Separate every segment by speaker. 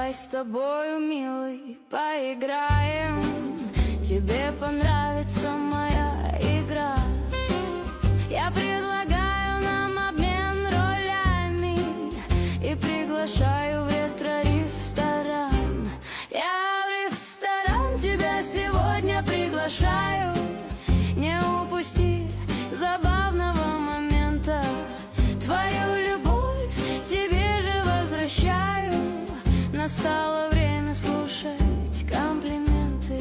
Speaker 1: Давай с тобою, милый, поиграем. Тебе понравится моя игра. Я предлагаю нам обмен ролями и приглашаю в ретро-ресторан. Я в ресторан тебя сегодня приглашаю. Не упусти забавного момента. Твою любовь тебе же возвращаю. Настало время слушать комплименты.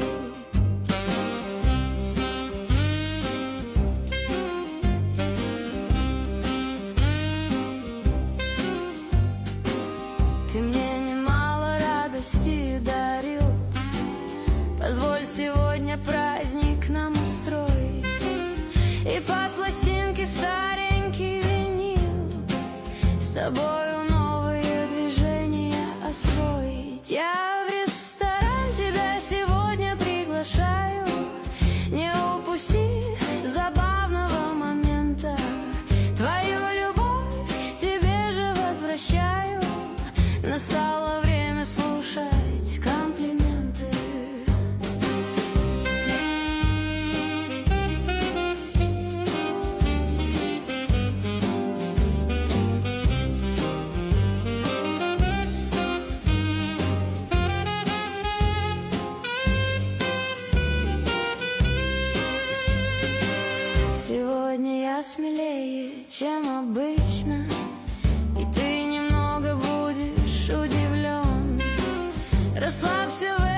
Speaker 1: Ты мне немало радости дарил. Позволь сегодня праздник нам устроить и под пластинки старенький винил с тобою новые движения освоить. Я в ресторан тебя сегодня приглашаю. Не упусти забавного момента. Твою любовь тебе же возвращаю. Настало время слушать комплименты. Сегодня я смелее, чем обычно, и ты немного будешь удивлен. Расслабься в